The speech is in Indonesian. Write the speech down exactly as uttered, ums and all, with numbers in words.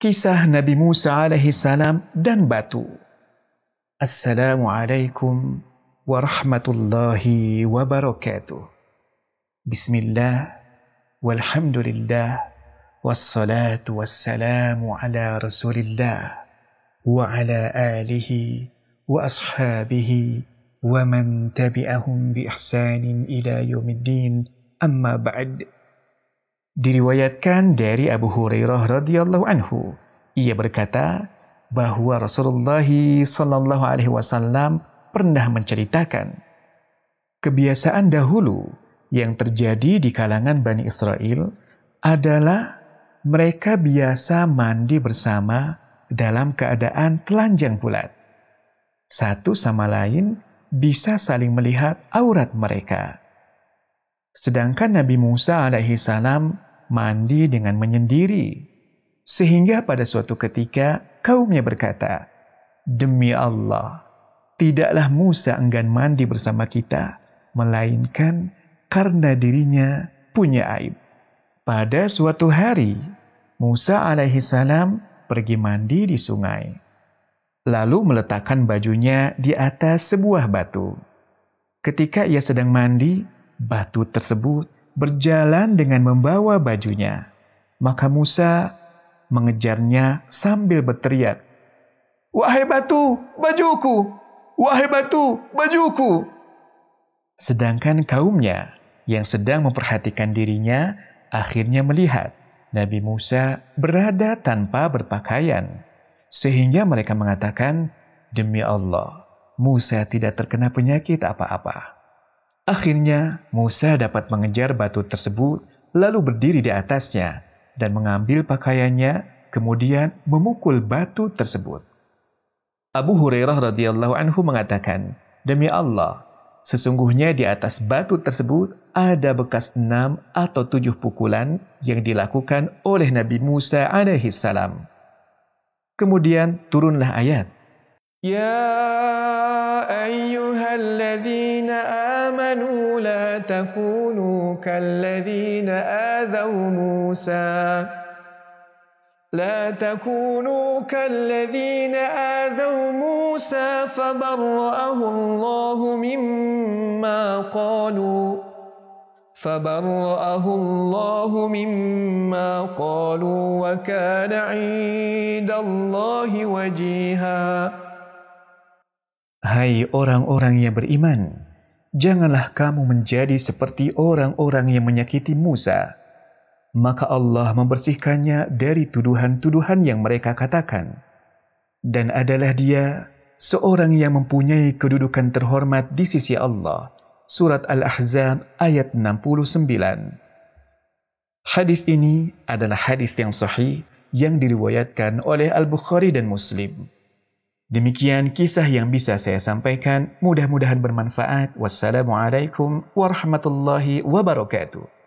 Kisah Nabi Musa alaihi salam dan batu. Assalamualaikum warahmatullahi wabarakatuh. Bismillah, walhamdulillah, wassalatu wassalamu ala rasulillah, wa ala alihi wa ashabihi, wa man tabi'ahum bi ihsanin ila yaumiddin, amma ba'd. Diriwayatkan dari Abu Hurairah radhiyallahu anhu, ia berkata bahwa Rasulullah sallallahu alaihi wasallam pernah menceritakan kebiasaan dahulu yang terjadi di kalangan Bani Israel adalah mereka biasa mandi bersama dalam keadaan telanjang bulat. Satu sama lain bisa saling melihat aurat mereka. Sedangkan Nabi Musa alaihi salam mandi dengan menyendiri. Sehingga pada suatu ketika kaumnya berkata, "Demi Allah, tidaklah Musa enggan mandi bersama kita, melainkan karena dirinya punya aib." Pada suatu hari, Musa alaihi salam pergi mandi di sungai. Lalu meletakkan bajunya di atas sebuah batu. Ketika ia sedang mandi, batu tersebut berjalan dengan membawa bajunya. Maka Musa mengejarnya sambil berteriak, "Wahai batu, bajuku! Wahai batu, bajuku!" Sedangkan kaumnya yang sedang memperhatikan dirinya akhirnya melihat Nabi Musa berada tanpa berpakaian. Sehingga mereka mengatakan, "Demi Allah, Musa tidak terkena penyakit apa-apa." Akhirnya, Musa dapat mengejar batu tersebut, lalu berdiri di atasnya, dan mengambil pakaiannya, kemudian memukul batu tersebut. Abu Hurairah radhiyallahu anhu mengatakan, "Demi Allah, sesungguhnya di atas batu tersebut ada bekas enam atau tujuh pukulan yang dilakukan oleh Nabi Musa alaihi salam." Kemudian turunlah ayat, "Ya ayyuhalladzina amanu la takunu kalladzina adaw Musa la takunu kalladzina adaw Musa fabarra'ahu Allahu mimma qalu فَبَرَّأَهُ اللَّهُ مِمَّا قَالُوا وَكَانَ عِندَ اللَّهِ وَجِيهًا." Hai orang-orang yang beriman, janganlah kamu menjadi seperti orang-orang yang menyakiti Musa. Maka Allah membersihkannya dari tuduhan-tuduhan yang mereka katakan. Dan adalah dia seorang yang mempunyai kedudukan terhormat di sisi Allah. Surat Al-Ahzab ayat enam puluh sembilan. Hadis ini adalah hadis yang sahih yang diriwayatkan oleh Al-Bukhari dan Muslim. Demikian kisah yang bisa saya sampaikan, mudah-mudahan bermanfaat. Wassalamualaikum warahmatullahi wabarakatuh.